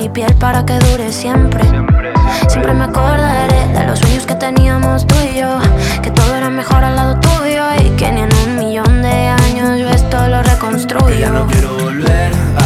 mi piel para que dure siempre. Siempre me acordaré